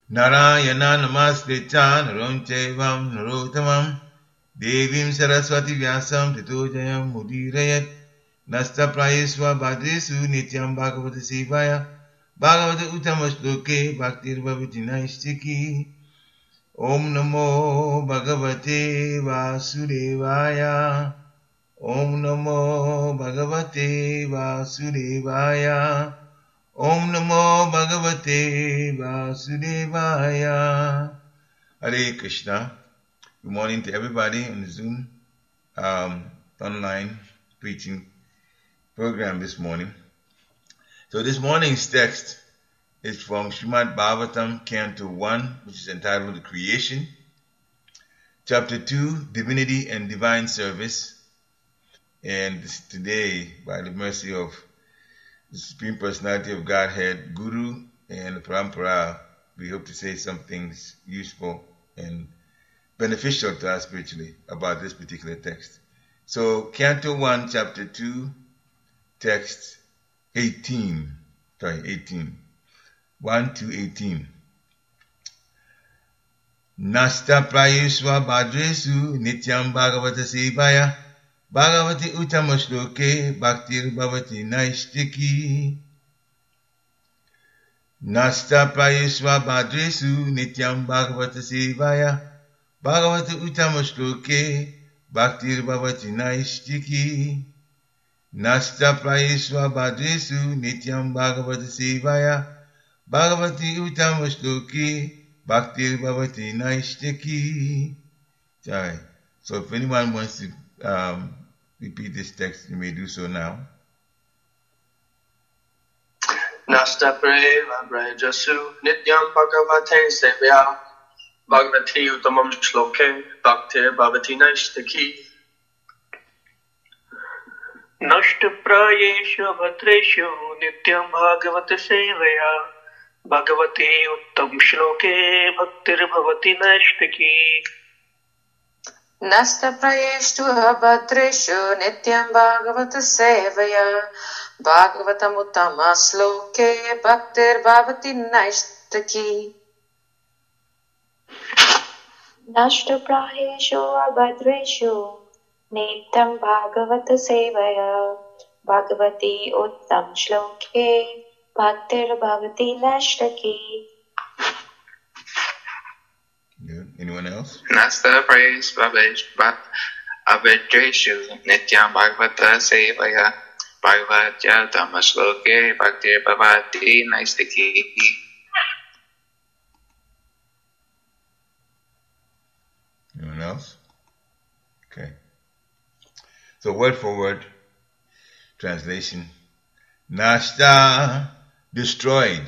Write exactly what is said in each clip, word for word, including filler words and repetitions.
Narayana namaskritya narom chaivam narottamam devim saraswati vyasam tito jayam mudirayat nasta prayesva bhadresu nityam bhagavata sevaya bhagavata uttama shloke bhaktir bhavati naistiki. Om namo bhagavate vasudevaya. Om namo bhagavate vasudevaya. Om namo bhagavate vasudevaya. Hare Krishna. Good morning to everybody on the Zoom um, online preaching program this morning. So this morning's text is from Srimad Bhagavatam, Canto one, which is entitled The Creation. Chapter two, Divinity and Divine Service. And today, by the mercy of the Supreme Personality of Godhead, Guru and the Parampara, we hope to say some things useful and beneficial to us spiritually about this particular text. So, Canto one, Chapter two, text eighteen. Sorry, eighteen. one to eighteen. Nasta prayusva bhadresu nityam bhagavata sevaya bhagavati uttama shloke bhaktir bhavati naistiki. Nasta prayusva bhadresu nityam bhagavata sevaya bhagavati uttama shloke bhaktir bhavati naistiki. Nasta prayusva bhadresu nityam bhagavata sevaya bhagavati uttama shloke bhaktir bhavati naistiki. Sorry. So if anyone wants to um, repeat this text, you may do so now. Nasta preva brajasu nityam bhagavate sevya bhagavati uttamam shloke bhaktir bhavati naistiki. Nasta prayeshu bhadreshu nityam bhagavate sevya bhagavati uttam shloke bhaktir bhavati naistiki. Nasta prayeshtu abhadreshu nityam bhagavata sevaya bhagavatam uttama sloke bhaktir bhavati naistaki. Nasta prayeshu abhadreshu nityam bhagavata sevaya bhagavati uttam shloke bhaktir bhavati naistaki. Good. Anyone else? Nasta praise Abhadreshu Nityam Bhagavata Sevaya Bhagavatya Dhammashloke Bhaktir Bhavati Naistaki. Anyone else? Okay. So word for word translation. Nashta, destroyed.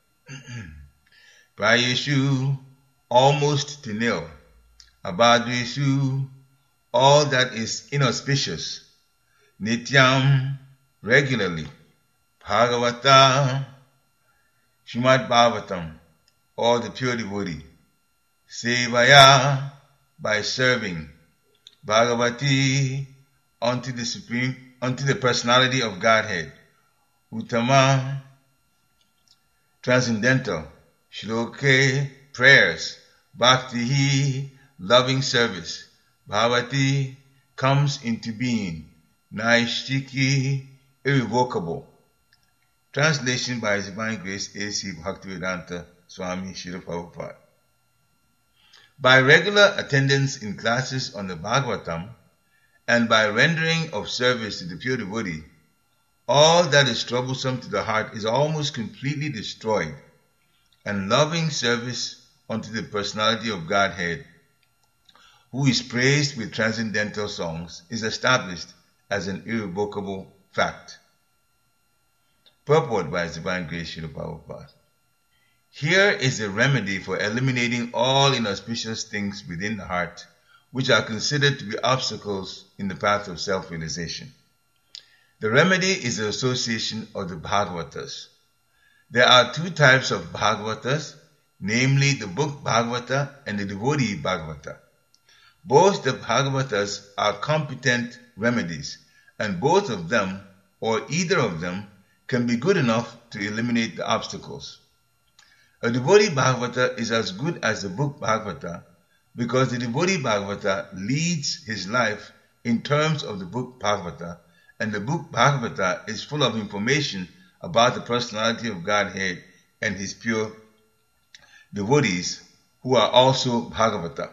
Prayeshu, almost to nil. Abhadreshu, all that is inauspicious. Nityam, regularly. Bhagavata, Srimad Bhagavatam, all the pure devotee. Sevaya, by serving. Bhagavati, unto the supreme, unto the personality of Godhead. Uttama, transcendental. Shloke, prayers. Bhaktihi, loving service. Bhavati, comes into being. Naistiki, irrevocable. Translation by His Divine Grace A C Bhaktivedanta Swami Srila Prabhupada. By regular attendance in classes on the Bhagavatam and by rendering of service to the pure devotee, all that is troublesome to the heart is almost completely destroyed, and loving service unto the personality of Godhead, who is praised with transcendental songs, is established as an irrevocable fact. Purport by His Divine Grace Srila Prabhupada. Here is a remedy for eliminating all inauspicious things within the heart, which are considered to be obstacles in the path of self-realization. The remedy is the association of the Bhagavatas. There are two types of Bhagavatas, namely the book Bhagavata and the devotee Bhagavata. Both the Bhagavatas are competent remedies, and both of them, or either of them, can be good enough to eliminate the obstacles. A devotee Bhagavata is as good as the book Bhagavata because the devotee Bhagavata leads his life in terms of the book Bhagavata, and the book Bhagavata is full of information about the personality of Godhead and his pure devotees who are also Bhagavata.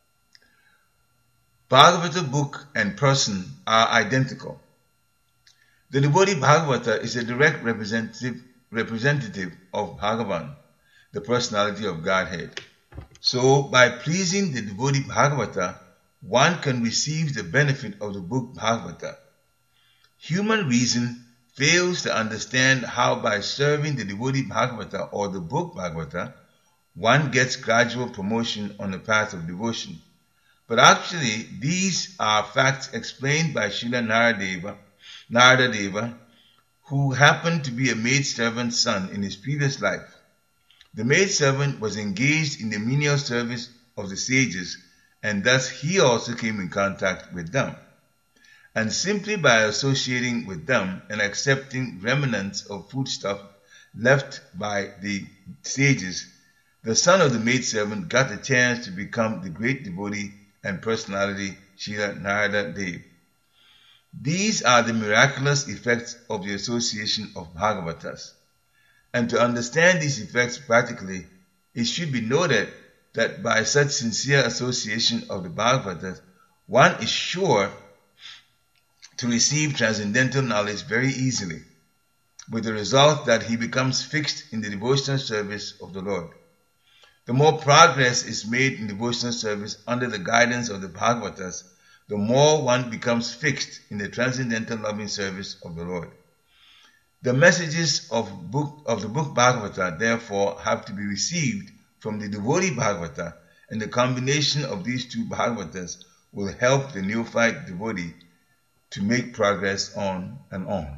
Bhagavata book and person are identical. The devotee Bhagavata is a direct representative, representative of Bhagavan, the personality of Godhead. So, by pleasing the devotee Bhagavata, one can receive the benefit of the book Bhagavata. Human reason fails to understand how by serving the devotee Bhagavata or the book Bhagavata, one gets gradual promotion on the path of devotion. But actually, these are facts explained by Srila Naradeva, Narada Deva, who happened to be a maidservant's son in his previous life. The maidservant was engaged in the menial service of the sages, and thus he also came in contact with them. And simply by associating with them and accepting remnants of foodstuff left by the sages, the son of the maidservant got a chance to become the great devotee and personality Srila Narada Deva. These are the miraculous effects of the association of Bhagavatas. And to understand these effects practically, it should be noted that by such sincere association of the Bhagavatas, one is sure to receive transcendental knowledge very easily, with the result that he becomes fixed in the devotional service of the Lord. The more progress is made in devotional service under the guidance of the Bhagavatas, the more one becomes fixed in the transcendental loving service of the Lord. The messages of, book, of the book Bhagavata, therefore, have to be received from the devotee Bhagavata, and the combination of these two Bhagavatas will help the neophyte devotee to make progress on and on.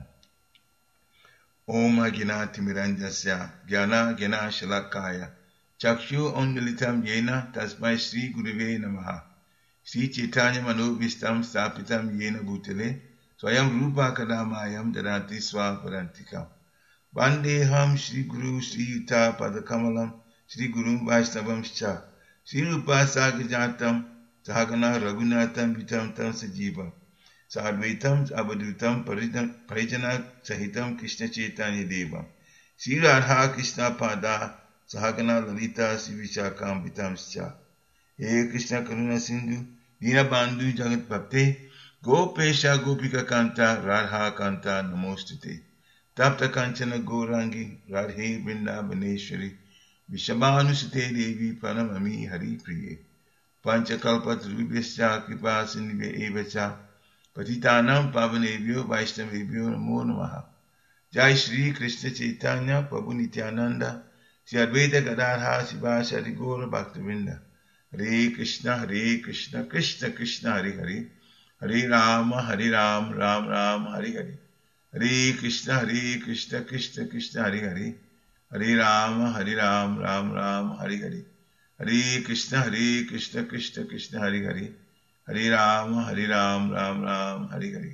Om Agina Timiranjasya Gyana Gyana Shalakaya Chakshu Ondalitam Yena Tasmai Sri Guruve Namaha Sri Chaitanya Manovistam Stapitam Yena Bhutale Swayam Rupa Kadamayam Dadati Swaparantikam Vandeham Sri Guru Sri Yuta Padakamalam Sri Guru Vaishnavam Scha Sri Rupa Sagajatam Sahagana Raghunatham Vitam Tam Sajivam Sadvaitam Abadutam Parijana Sahitam Krishna Chaitanya Devam Sri Radha Krishna Pada Sahagana Lalita Sri Vishakam Vitam Scha He Krishna Karuna Sindhu Dina Bandhu Jagat Bhakte Gopesha Gopika Kanta Radha Kanta Namostute Tapta Kanchana Gourangi Radhe Vrindavaneshwari Vishabhanusute Devi Pranamami Hari Priye Panchakalpat Rubhyascha Kripa Sindhve Evacha Patitanam Pavanebhyo Vaishnavebhyo Namo Namaha Jai Shri Krishna Chaitanya Prabhu Nityananda Sri Advaita Gadadhar Sivasari Gaura Bhaktivinoda Hare Krishna Hare Krishna Krishna Krishna Hare Hare Hare Rama Hare Ram Ram Ram Hare Hare Hare Krishna Hare Krishna Krishna Krishna Hare Hare Hare Rama Hare Ram Ram Ram Hare Hare Hare Krishna Hare Krishna Krishna Krishna Hare Hare Hare Rama Hare Ram Ram Ram Hare Hare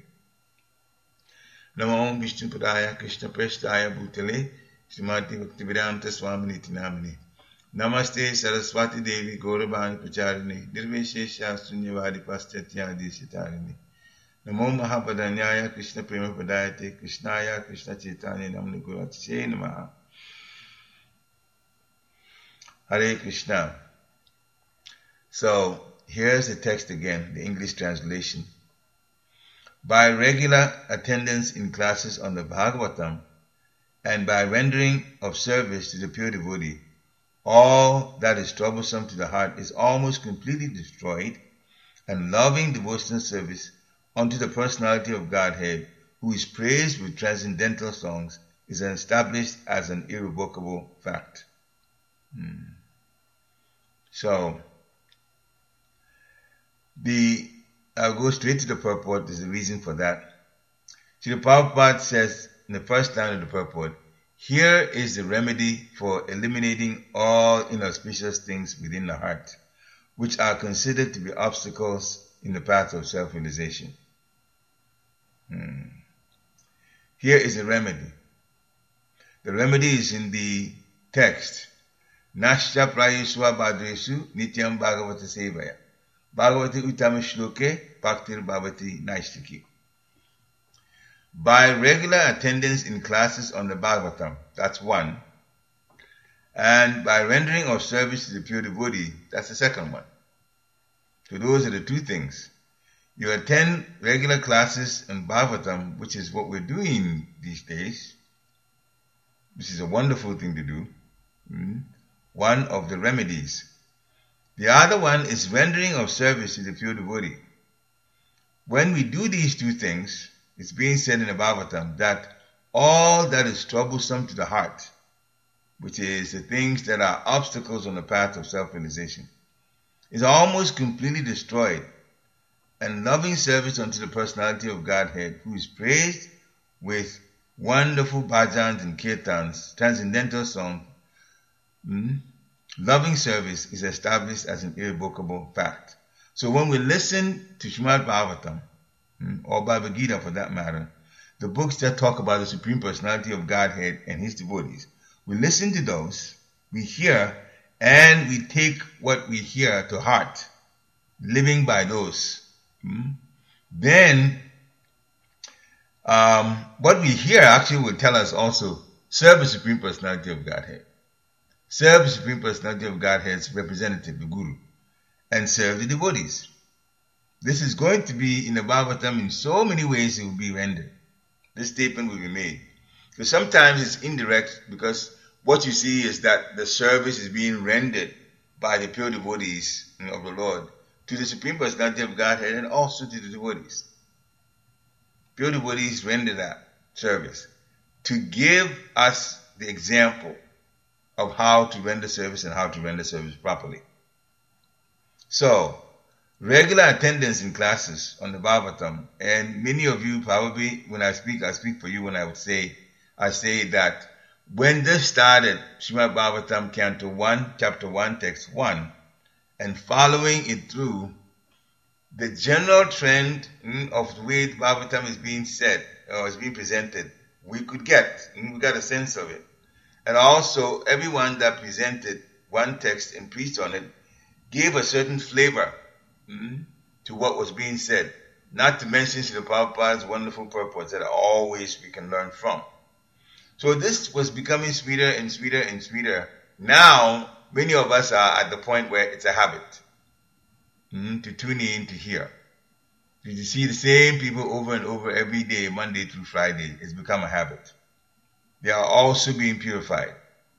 Namo Vishnu Padaya Krishna Prasthaya Bhutale Srimati Bhaktivedanta Swaminiti Namine Namaste Saraswati Devi Gauravani Pracharini Nirveshesha Sunyavadi Paschatya Deshitarini Namo Mahapadanyaya Krishna Prema Padayate Krishnaya Krishna Chaitanya Namni Guratishe Namaha Hare Krishna. So, here's the text again, the English translation. By regular attendance in classes on the Bhagavatam and by rendering of service to the pure devotee, all that is troublesome to the heart is almost completely destroyed, and loving devotional service unto the personality of Godhead, who is praised with transcendental songs, is established as an irrevocable fact. Hmm. So, the I'll go straight to the purport. There's a reason for that. Srila Prabhupada says in the first line of the purport, here is the remedy for eliminating all inauspicious things within the heart, which are considered to be obstacles in the path of self-realization. Hmm. Here is the remedy. The remedy is in the text. Nashya Prayeswa Bhadreshu Nityam Bhagavata Sevaya. Bhagavati Uttama Shloke Bhaktir Bhavati Naistiki. By regular attendance in classes on the Bhagavatam, that's one. And by rendering of service to the pure devotee, that's the second one. So those are the two things. You attend regular classes in Bhagavatam, which is what we're doing these days, which is a wonderful thing to do. Mm. One of the remedies. The other one is rendering of service to the pure devotee. When we do these two things, it's being said in the Bhagavatam that all that is troublesome to the heart, which is the things that are obstacles on the path of self-realization, is almost completely destroyed, and loving service unto the personality of Godhead, who is praised with wonderful bhajans and kirtans, transcendental song, mm, loving service is established as an irrevocable fact. So when we listen to Srimad Bhagavatam, mm, or Bhagavad Gita for that matter, the books that talk about the Supreme Personality of Godhead and His devotees, we listen to those, we hear, and we take what we hear to heart, living by those. Mm. Then, um, what we hear actually will tell us also, serve the Supreme Personality of Godhead. Serve the Supreme Personality of Godhead's representative, the Guru, and serve the devotees. This is going to be in the Bhagavatam in so many ways it will be rendered. This statement will be made. Because sometimes it's indirect, because what you see is that the service is being rendered by the pure devotees of the Lord to the Supreme Personality of Godhead and also to the devotees. Pure devotees render that service to give us the example of how to render service and how to render service properly. So, regular attendance in classes on the Bhagavatam, and many of you probably, when I speak, I speak for you when I would say, I say that when this started, Srimad Bhagavatam, Canto one, Chapter one, Text one, and following it through, the general trend mm, of the way the Bhagavatam is being said, or is being presented, we could get, mm, we got a sense of it. And also, everyone that presented one text and preached on it gave a certain flavor mm, to what was being said. Not to mention Srila Prabhupada's wonderful purpose that always we can learn from. So this was becoming sweeter and sweeter and sweeter. Now, many of us are at the point where it's a habit mm, to tune in to hear. You see the same people over and over every day, Monday through Friday. It's become a habit. They are also being purified.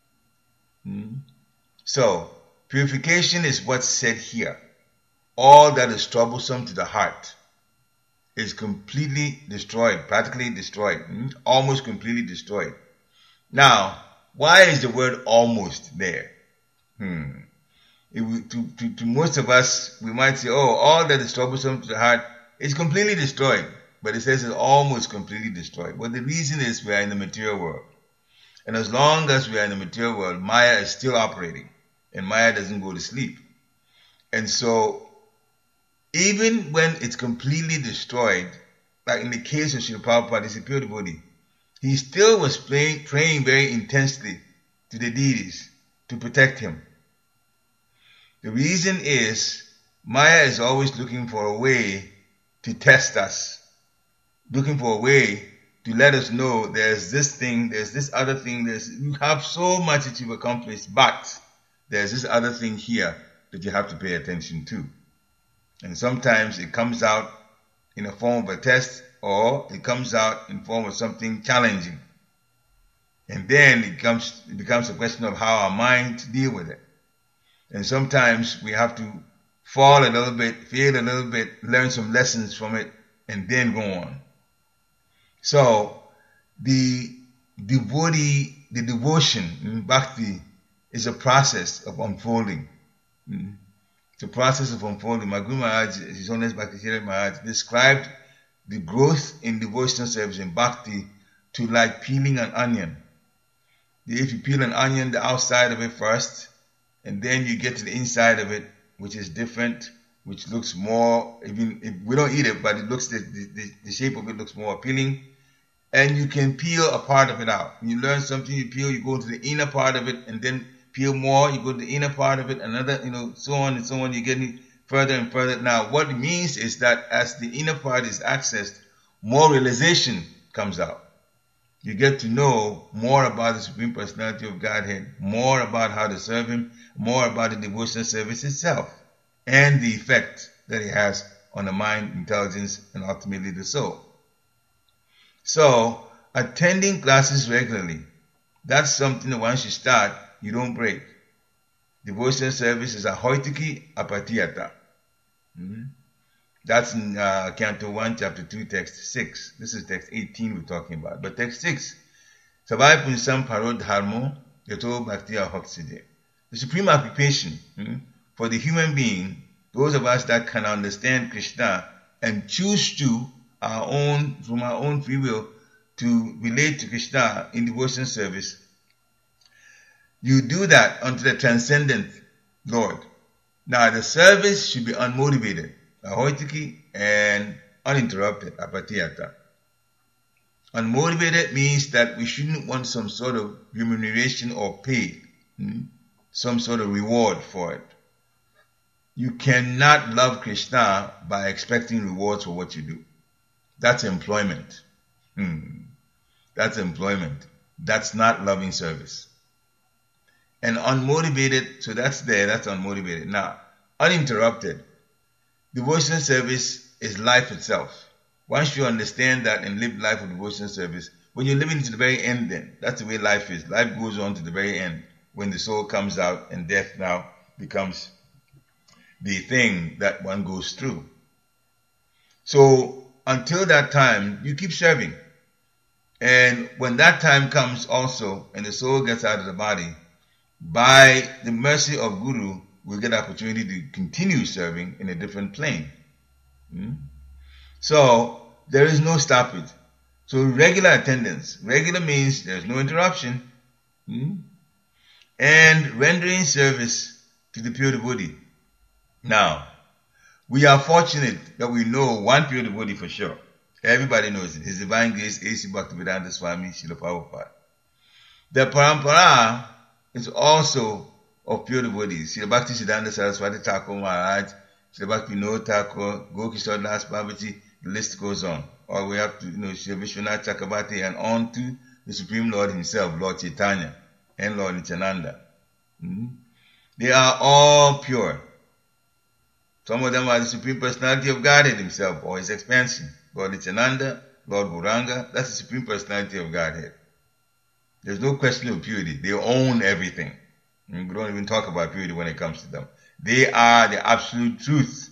Mm. So, purification is what's said here. All that is troublesome to the heart is completely destroyed, practically destroyed, mm, almost completely destroyed. Now, why is the word almost there? Hmm. It, to, to, to most of us, we might say, oh, all that is troublesome to the heart is completely destroyed. But it says it's almost completely destroyed. Well, the reason is we are in the material world. And as long as we are in the material world, Maya is still operating. And Maya doesn't go to sleep. And so, even when it's completely destroyed, like in the case of Srila Prabhupada, he's a pure devotee, he still was praying, praying very intensely to the deities to protect him. The reason is, Maya is always looking for a way to test us, looking for a way to let us know there's this thing, there's this other thing, there's, you have so much that you've accomplished, but there's this other thing here that you have to pay attention to. And sometimes it comes out in a form of a test, or it comes out in form of something challenging. And then it comes, it becomes a question of how our mind to deal with it. And sometimes we have to fall a little bit, fail a little bit, learn some lessons from it, and then go on. So, the devotee, the devotion in bhakti is a process of unfolding. It's a process of unfolding. My Guru Maharaj, His Holiness Bhakti Maharaj, described the growth in devotional service in bhakti to like peeling an onion. If you peel an onion, the outside of it first, and then you get to the inside of it, which is different, which looks more, even if we don't eat it, but it looks, the, the, the shape of it looks more appealing. And you can peel a part of it out. When you learn something, you peel, you go to the inner part of it, and then feel more, you go to the inner part of it, another, you know, so on and so on. You're getting further and further. Now, what it means is that as the inner part is accessed, more realization comes out. You get to know more about the Supreme Personality of Godhead, more about how to serve Him, more about the devotional service itself, and the effect that it has on the mind, intelligence, and ultimately the soul. So, attending classes regularly, that's something that once you start, you don't break. Devotional service is ahoitiki apatiyata. Mm-hmm. That's in uh, Canto one, Chapter two, Text six. This is Text eighteen we're talking about. But Text six, Sabai Punsam Parod Harmo, Yato Bhaktiya Hokside. The supreme occupation hmm, for the human being, those of us that can understand Krishna and choose to, our own, from our own free will, to relate to Krishna in devotion service, you do that unto the transcendent Lord. Now, the service should be unmotivated, ahoitiki, and uninterrupted, apatiyata. Unmotivated means that we shouldn't want some sort of remuneration or pay, hmm? some sort of reward for it. You cannot love Krishna by expecting rewards for what you do. That's employment. Hmm. That's employment. That's not loving service. And unmotivated, so that's there, that's unmotivated. Now, uninterrupted. Devotional service is life itself. Once you understand that and live life of devotional service, when you're living to the very end then, that's the way life is. Life goes on to the very end, when the soul comes out and death now becomes the thing that one goes through. So, until that time, you keep serving. And when that time comes also, and the soul gets out of the body, by the mercy of Guru, we'll get opportunity to continue serving in a different plane. Hmm? So, there is no stoppage. So, regular attendance. Regular means there's no interruption. Hmm? And rendering service to the pure devotee. Now, we are fortunate that we know one pure devotee for sure. Everybody knows it. His Divine Grace, A C Bhaktivedanta Swami Srila Prabhupada. The parampara is also of pure devotees. Srila Bhakti Siddhanta Saraswati Thakur Maharaj, Srila Bhakti Vinod Thakur, Gokishore Das Babaji, the list goes on. All the way up to, you know, Srila Vishwanath Chakrabarti and on to the Supreme Lord Himself, Lord Chaitanya and Lord Nityananda. Mm-hmm. They are all pure. Some of them are the Supreme Personality of Godhead Himself or His expansion. Lord Nityananda, Lord Gauranga, that's the Supreme Personality of Godhead. There's no question of purity. They own everything. We don't even talk about purity when it comes to them. They are the absolute truth.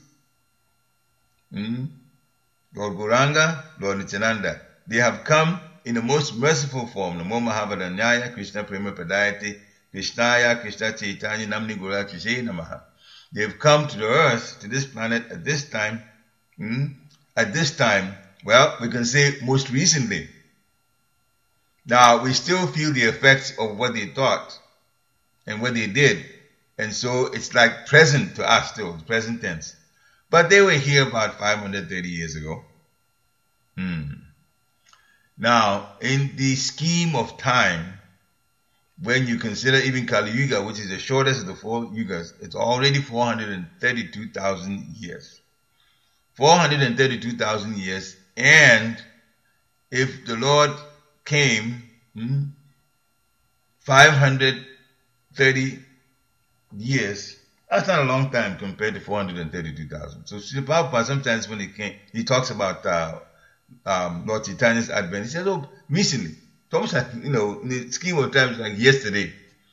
Mm-hmm. Lord Gauranga, Lord Nityananda, they have come in the most merciful form. Namo Mahabharata Nyaya, Krishna Prema Padayate, Krishnaya, Krishna Chaitanya, Namni Gora Trishe Namaha. They have come to the earth, to this planet at this time. Mm-hmm. At this time, well, we can say most recently. Now, we still feel the effects of what they thought and what they did. And so it's like present to us still, the present tense. But they were here about five hundred thirty years ago. Hmm. Now, in the scheme of time, when you consider even Kali Yuga, which is the shortest of the four yugas, it's already four hundred thirty-two thousand years. four hundred thirty-two thousand years, and if the Lord came hmm, five hundred thirty years, that's not a long time compared to four hundred thirty-two thousand. So Srila Prabhupada, sometimes when he came, he talks about uh, um, Lord Chaitanya's advent. He says, oh, recently. It's almost like, you know, in the scheme of times, like yesterday.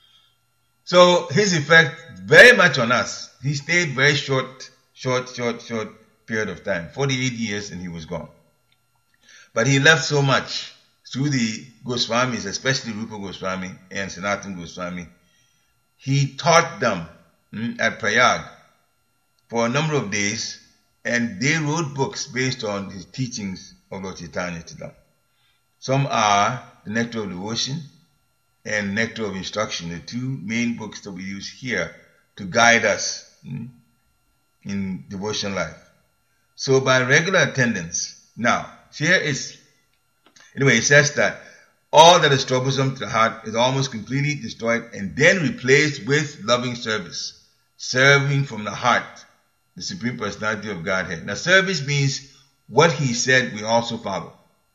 So his effect very much on us. He stayed very short, short, short, short period of time. forty-eight years and he was gone. But he left so much through the Goswamis, especially Rupa Goswami and Sanatana Goswami. He taught them mm, at Prayag for a number of days, and they wrote books based on his teachings of Lord Chaitanya to them. Some are the Nectar of Devotion and Nectar of Instruction, the two main books that we use here to guide us mm, in devotion life. So by regular attendance, now, here is, anyway, it says that all that is troublesome to the heart is almost completely destroyed and then replaced with loving service, serving from the heart, the Supreme Personality of Godhead. Now, service means what he said we also follow.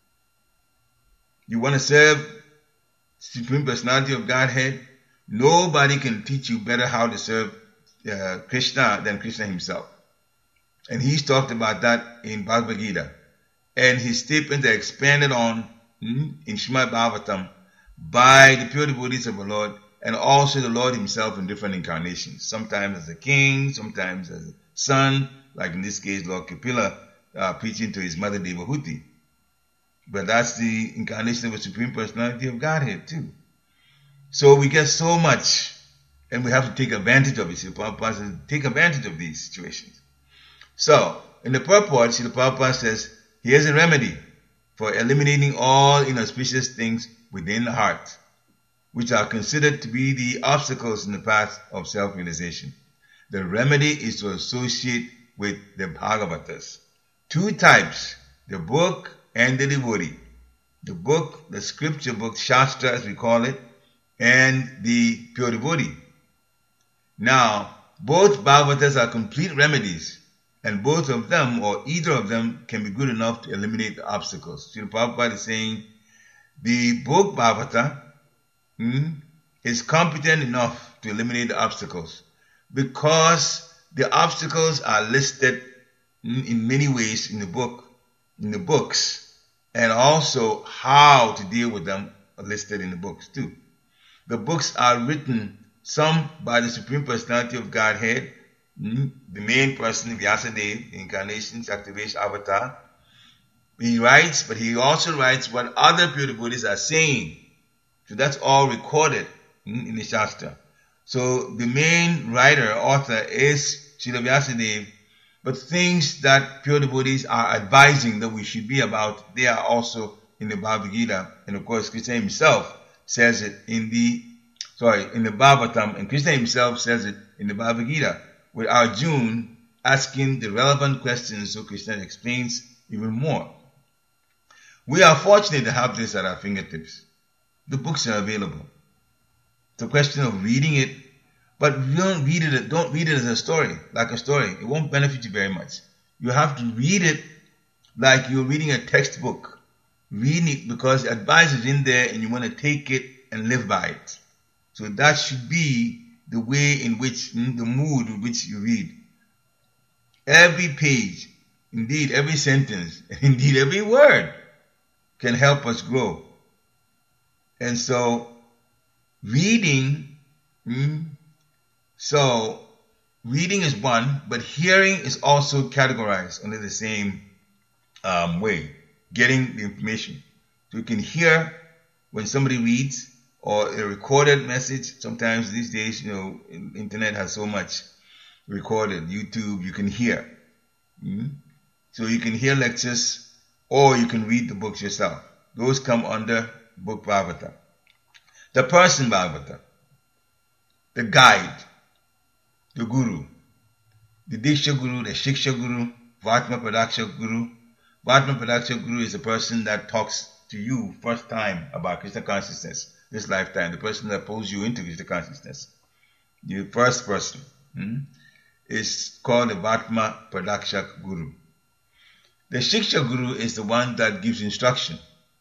You want to serve Supreme Personality of Godhead? Nobody can teach you better how to serve uh, Krishna than Krishna himself. And he's talked about that in Bhagavad Gita. And his statements are expanded on hmm, in Srimad Bhagavatam by the pure devotees of the Lord and also the Lord himself in different incarnations. Sometimes as a king, sometimes as a son, like in this case Lord Kapila uh, preaching to his mother Devahuti. But that's the incarnation of the Supreme Personality of Godhead too. So we get so much and we have to take advantage of it. So Prabhupada says, take advantage of these situations. So, in the purport, Srila Prabhupada says, here's a remedy for eliminating all inauspicious things within the heart, which are considered to be the obstacles in the path of self-realization. The remedy is to associate with the Bhagavatas. Two types, the book and the devotee. The book, the scripture book, Shastra as we call it, and the pure devotee. Now, both Bhagavatas are complete remedies, and both of them, or either of them, can be good enough to eliminate the obstacles. Srila Prabhupada is saying, the book Bhagavata hmm, is competent enough to eliminate the obstacles, because the obstacles are listed in, in many ways in the book, in the books, and also how to deal with them are listed in the books too. The books are written, some by the Supreme Personality of Godhead, mm, the main person, Vyasadeva, the incarnation, Shaktivesh Avatar. He writes, but he also writes what other pure devotees are saying. So that's all recorded mm, in the Shastra. So the main writer, author is Srila Vyasadeva, but things that pure devotees are advising that we should be about, they are also in the Bhagavad Gita. And of course, Krishna himself says it in the, sorry, in the Bhagavatam, and Krishna himself says it in the Bhagavad Gita, with Arjuna asking the relevant questions so Krishna explains even more. We are fortunate to have this at our fingertips. The books are available. It's a question of reading it, but don't read it, don't read it as a story, like a story. It won't benefit you very much. You have to read it like you're reading a textbook. Read it because the advice is in there and you want to take it and live by it. So that should be the way in which, mm, the mood in which you read. Every page, indeed every sentence, and indeed every word can help us grow. And so, reading, mm, so reading is one, but hearing is also categorized under the same um, way. Getting the information. So you can hear when somebody reads or a recorded message. Sometimes these days, you know, internet has so much recorded. YouTube, you can hear. Mm-hmm. So you can hear lectures or you can read the books yourself. Those come under book Bhagavata. The person Bhagavata. The guide. The guru. The Diksha Guru, the Shiksha Guru, Vatma Padaksha Guru. Vatma Padaksha Guru is the person that talks to you first time about Krishna consciousness, this lifetime, the person that pulls you into Krishna consciousness. The first person hmm, is called the Vatma Padaksha Guru. The Shiksha Guru is the one that gives instruction.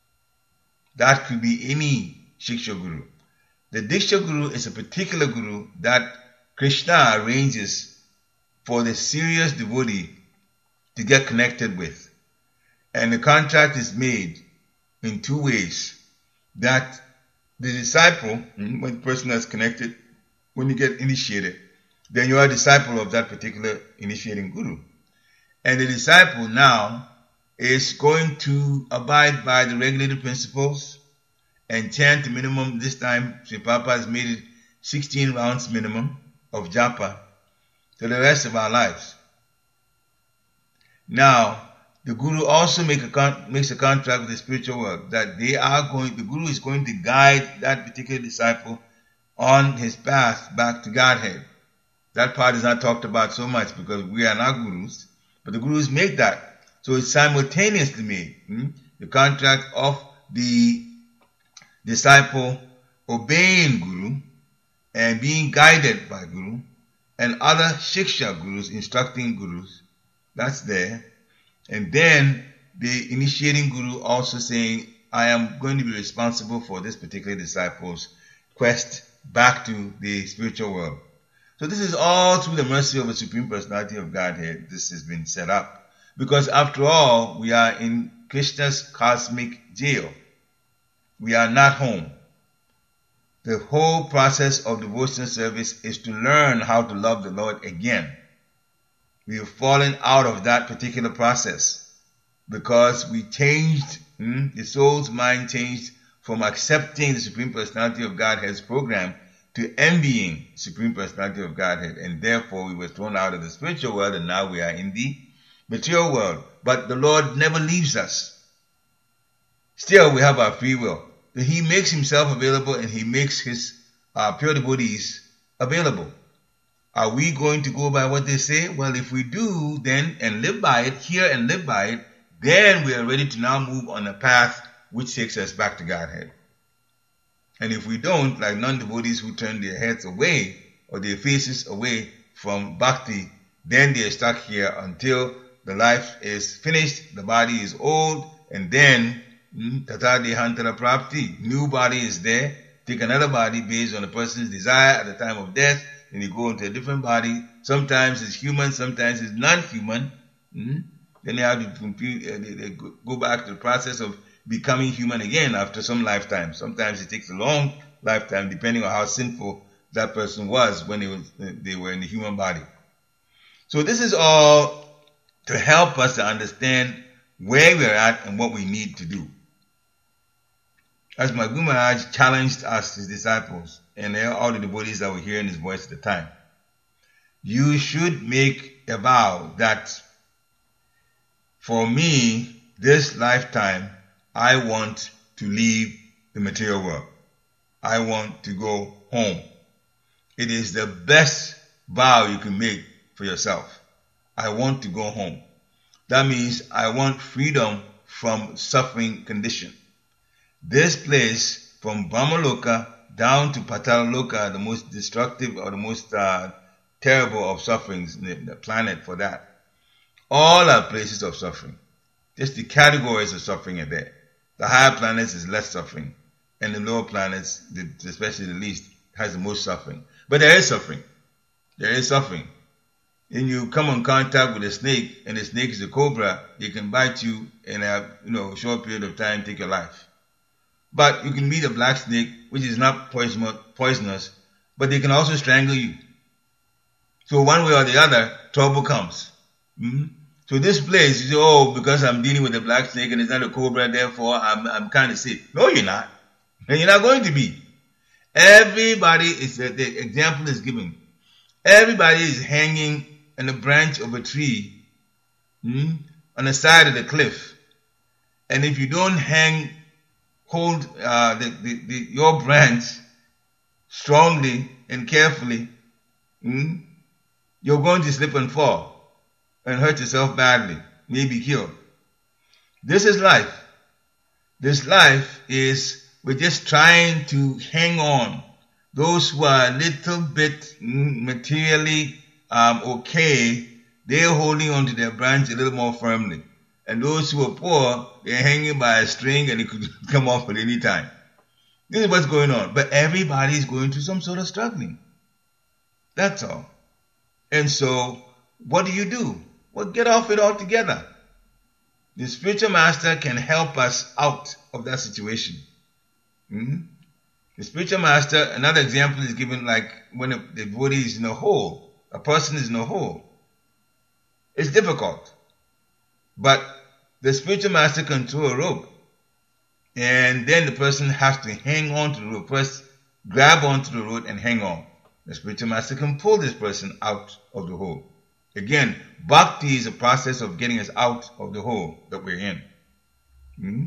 That could be any Shiksha Guru. The Diksha Guru is a particular Guru that Krishna arranges for the serious devotee to get connected with. And the contract is made in two ways. That the disciple, when the person that's connected, when you get initiated, then you are a disciple of that particular initiating guru. And the disciple now is going to abide by the regulated principles and chant the minimum. This time, Sri Prabhupada has made it sixteen rounds minimum of japa for the rest of our lives. Now, the guru also make a con- makes a contract with the spiritual world that they are going, the guru is going to guide that particular disciple on his path back to Godhead. That part is not talked about so much because we are not gurus, but the gurus make that. So it's simultaneously made. Hmm? The contract of the disciple obeying Guru and being guided by Guru, and other Shiksha Gurus instructing Gurus. That's there. And then the initiating Guru also saying, I am going to be responsible for this particular disciple's quest back to the spiritual world. So this is all through the mercy of the Supreme Personality of Godhead. This has been set up. Because after all, we are in Krishna's cosmic jail. We are not home. The whole process of devotional service is to learn how to love the Lord again. We have fallen out of that particular process because we changed, hmm, the soul's mind changed from accepting the Supreme Personality of Godhead's program to envying Supreme Personality of Godhead, and therefore we were thrown out of the spiritual world, and now we are in the material world. But the Lord never leaves us. Still, we have our free will. He makes himself available, and he makes his uh, pure devotees available. Are we going to go by what they say? Well, if we do, then, and live by it, hear and live by it, then we are ready to now move on a path which takes us back to Godhead. And if we don't, like non-devotees who turn their heads away or their faces away from bhakti, then they are stuck here until the life is finished, the body is old, and then tata dehantara prapti, new body is there. Take another body based on a person's desire at the time of death, and you go into a different body. Sometimes it's human, sometimes it's non-human. Mm? Then they have to compute, uh, they, they go back to the process of becoming human again after some lifetime. Sometimes it takes a long lifetime, depending on how sinful that person was when they, was, they were in the human body. So this is all to help us to understand where we're at and what we need to do. As my Guru Maharaj challenged us, his disciples, and all the devotees that were hearing his voice at the time, you should make a vow that for me, this lifetime, I want to leave the material world. I want to go home. It is the best vow you can make for yourself. I want to go home. That means I want freedom from suffering condition. This place, from Brahmaloka down to Patalaloka, the most destructive or the most uh, terrible of sufferings in the, the planet for that. All are places of suffering. Just the categories of suffering are there. The higher planets is less suffering, and the lower planets, especially the least, has the most suffering. But there is suffering. There is suffering. When you come in contact with a snake, and the snake is a cobra, it can bite you in a you know short period of time, take your life. But you can meet a black snake, which is not poisonous, but they can also strangle you. So one way or the other, trouble comes. Mm-hmm. So this place, you say, oh, because I'm dealing with a black snake and it's not a cobra, therefore I'm I'm kind of safe. No, you're not. And you're not going to be. Everybody is, uh, the example is given. Everybody is hanging on a branch of a tree mm, on the side of the cliff. And if you don't hang, hold uh, the, the, the, your branch strongly and carefully, mm, you're going to slip and fall and hurt yourself badly, maybe killed. This is life. This life is, we're just trying to hang on. Those who are a little bit materially um, okay, they're holding on to their branch a little more firmly. And those who are poor, they're hanging by a string and it could come off at any time. This is what's going on. But everybody is going through some sort of struggling. That's all. And so, what do you do? Well, get off it altogether. The spiritual master can help us out of that situation. Mm-hmm. The spiritual master, another example is given like when a, the body is in a hole, a person is in a hole. It's difficult. But the spiritual master can throw a rope. And then the person has to hang on to the rope. First, grab onto the rope and hang on. The spiritual master can pull this person out of the hole. Again, bhakti is a process of getting us out of the hole that we're in. Hmm?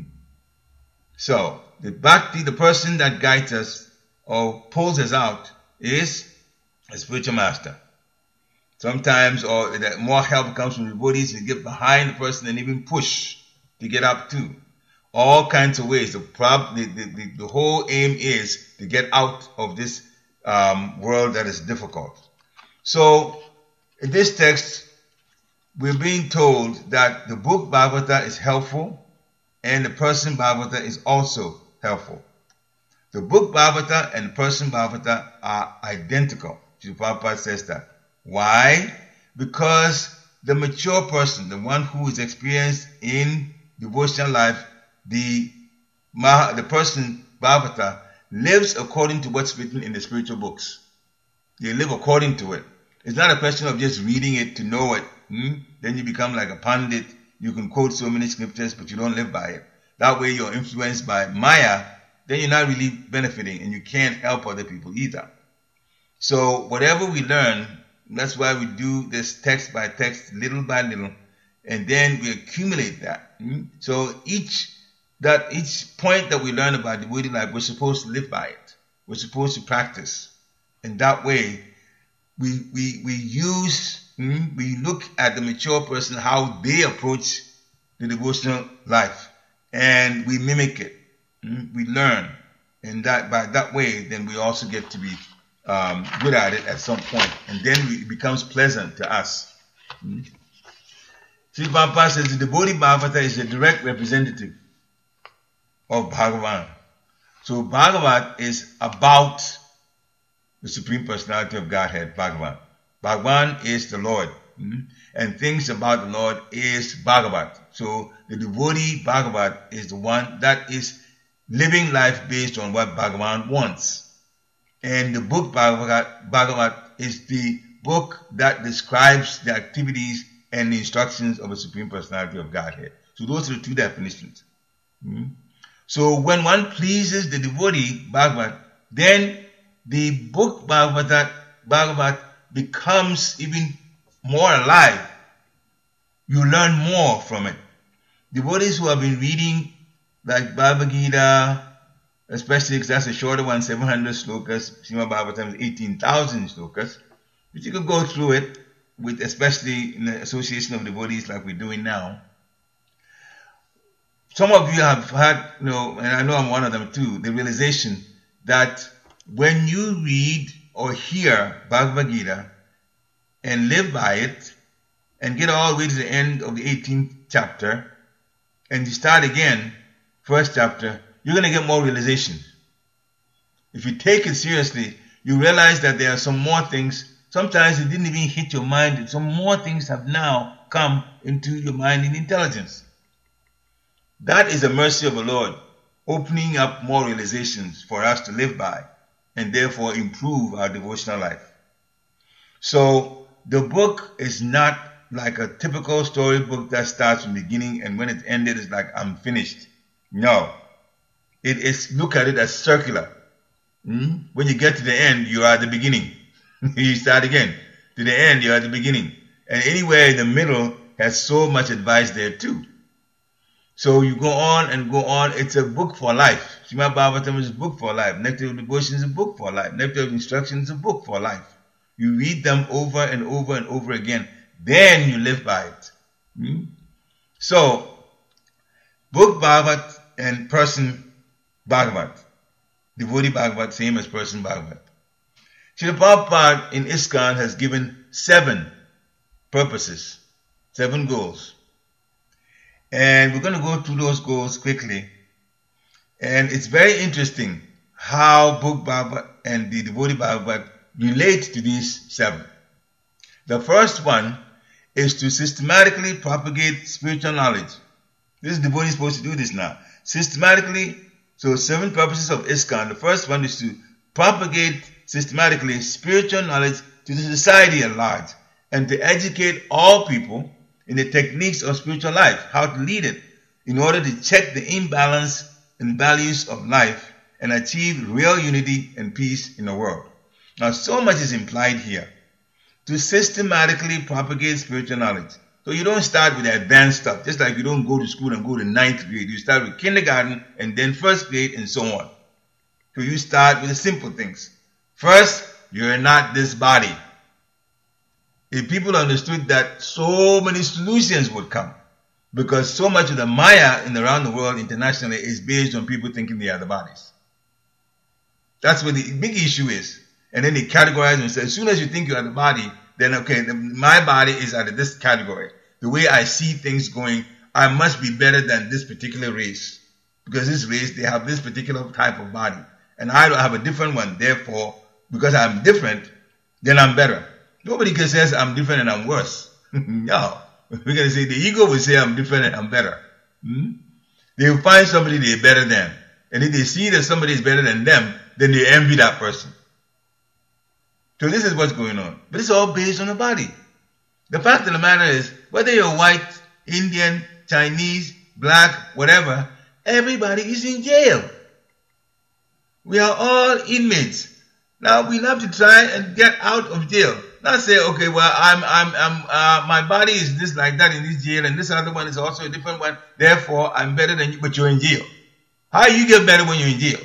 So, the bhakti, the person that guides us or pulls us out, is a spiritual master. Sometimes, or that more help comes from the devotees to get behind the person and even push to get up too. all kinds of ways. The, prob- the, the, the, the whole aim is to get out of this um, world that is difficult. So in this text, we're being told that the book Bhagavata is helpful and the person Bhagavata is also helpful. The book Bhagavata and the person Bhagavata are identical. Srila Prabhupada says that. Why? Because the mature person, the one who is experienced in devotional life, the, the person Bhagavata, lives according to what's written in the spiritual books. They live according to it. It's not a question of just reading it to know it. Hmm? Then you become like a pandit. You can quote so many scriptures, but you don't live by it. That way you're influenced by Maya. Then you're not really benefiting, and you can't help other people either. So whatever we learn, that's why we do this text by text, little by little, and then we accumulate that. Hmm? So each that each point that we learn about devotee life, we're supposed to live by it. We're supposed to practice. And that way, we we we use, hmm, we look at the mature person, how they approach the devotional life, and we mimic it. Hmm? We learn. And that by that way, then we also get to be um, good at it at some point. And then we, it becomes pleasant to us. Hmm? Srila Prabhupada says the devotee Bhagavata is a direct representative of Bhagavan. So Bhagavat is about the Supreme Personality of Godhead, Bhagavan. Bhagavan is the Lord. Mm-hmm. And things about the Lord is Bhagavat. So the devotee Bhagavat is the one that is living life based on what Bhagavan wants. And the book Bhagavat, Bhagavat is the book that describes the activities and the instructions of the Supreme Personality of Godhead. So those are the two definitions. Mm-hmm. So when one pleases the devotee Bhagavat, then the book Bhagavata, Bhagavat becomes even more alive. You learn more from it. Devotees who have been reading like Bhagavad Gita, especially because that's a shorter one, seven hundred slokas, Srimad Bhagavatam is eighteen thousand slokas, but you can go through it, with especially in the association of devotees like we're doing now. Some of you have had, you know, and I know I'm one of them too, the realization that when you read or hear Bhagavad Gita and live by it and get all the way to the end of the eighteenth chapter and you start again, first chapter, you're going to get more realization. If you take it seriously, you realize that there are some more things. Sometimes it didn't even hit your mind. Some more things have now come into your mind in intelligence. That is the mercy of the Lord, opening up more realizations for us to live by and therefore improve our devotional life. So the book is not like a typical storybook that starts from the beginning and when it's ended it's like I'm finished. No. It is, look at it as circular. Hmm? When you get to the end, you are at the beginning. You start again. To the end, you're at the beginning. And anywhere in the middle has so much advice there too. So you go on and go on. It's a book for life. Srimad Bhagavatam is a book for life. Nectar of Devotion is a book for life. Nectar of Instruction is a book for life. You read them over and over and over again. Then you live by it. Hmm? So, book Bhagavat and person Bhagavat. Devotee Bhagavat, same as person Bhagavat. Srila Prabhupada in ISKCON has given seven purposes, seven goals. And we're going to go through those goals quickly. And it's very interesting how book Bhagavat and the devotee Bhagavat relate to these seven. The first one is to systematically propagate spiritual knowledge. This devotee is supposed to do this now. Systematically, so seven purposes of ISKCON. The first one is to propagate systematically spiritual knowledge to the society at large and to educate all people in the techniques of spiritual life, how to lead it, in order to check the imbalance in values of life and achieve real unity and peace in the world. Now, so much is implied here. To systematically propagate spiritual knowledge. So you don't start with the advanced stuff, just like you don't go to school and go to ninth grade. You start with kindergarten and then first grade and so on. So you start with the simple things. First, you're not this body. If people understood that, so many solutions would come. Because so much of the Maya in around the world internationally is based on people thinking they are the bodies. That's what the big issue is. And then they categorize and say, as soon as you think you are the body, then okay, the, my body is under this category. The way I see things going, I must be better than this particular race. Because this race, they have this particular type of body. And I have a different one. Therefore, because I'm different, then I'm better. Nobody can say I'm different and I'm worse. No. We're going to say the ego will say I'm different and I'm better. Hmm? They will find somebody they're better than. And if they see that somebody is better than them, then they envy that person. So this is what's going on. But it's all based on the body. The fact of the matter is, whether you're white, Indian, Chinese, black, whatever, everybody is in jail. We are all inmates. Now we have to try and get out of jail. Not say, okay, well, I'm, I'm, I'm, uh, my body is this like that in this jail, and this other one is also a different one. Therefore, I'm better than you, but you're in jail. How you get better when you're in jail?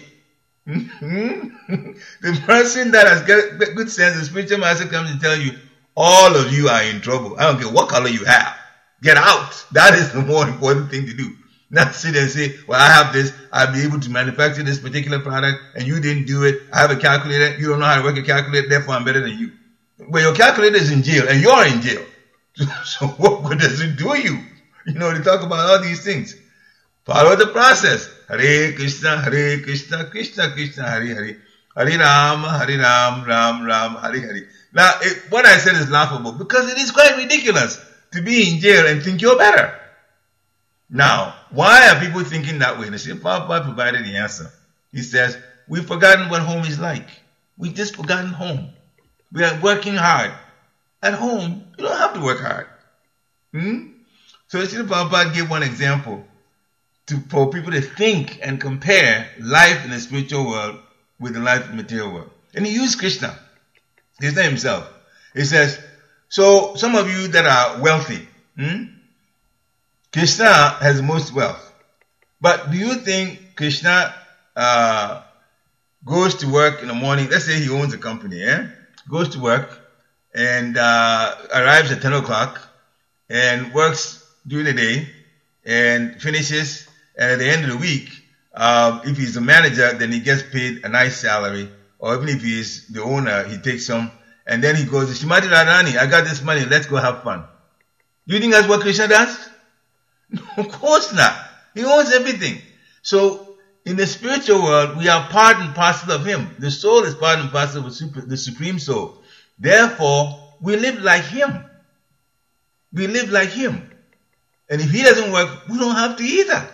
The person that has got good sense, the spiritual master comes and tells you, all of you are in trouble. I don't care what color you have. Get out. That is the more important thing to do. Not sit and say, well, I have this, I'll be able to manufacture this particular product, and you didn't do it. I have a calculator. You don't know how to work a calculator, therefore I'm better than you. Well, your calculator is in jail, and you're in jail. So what, what does it do you? You know, they talk about all these things. Follow the process. Hare Krishna, Hare Krishna, Krishna Krishna, Hare Hare. Hare Rama, Hare Ram, Ram Ram, Hare Hare. Now, it, what I said is laughable because it is quite ridiculous to be in jail and think you're better. Now, why are people thinking that way? The Sri Prabhupada provided the answer. He says, we've forgotten what home is like. We've just forgotten home. We are working hard. At home, you don't have to work hard. Hmm? So Sri Prabhupada gave one example to, for people to think and compare life in the spiritual world with the life in the material world. And he used Krishna. He said himself. He says, so some of you that are wealthy, hmm? Krishna has the most wealth. But do you think Krishna uh, goes to work in the morning? Let's say he owns a company, eh? Goes to work and uh, arrives at ten o'clock and works during the day and finishes. And at the end of the week, uh, if he's the manager, then he gets paid a nice salary. Or even if he's the owner, he takes some. And then he goes, Shrimati Radharani, I got this money, let's go have fun. Do you think that's what Krishna does? No, of course not. He owns everything. So, in the spiritual world, we are part and parcel of him. The soul is part and parcel of the Supreme Soul. Therefore, we live like him. We live like him. And if he doesn't work, we don't have to either.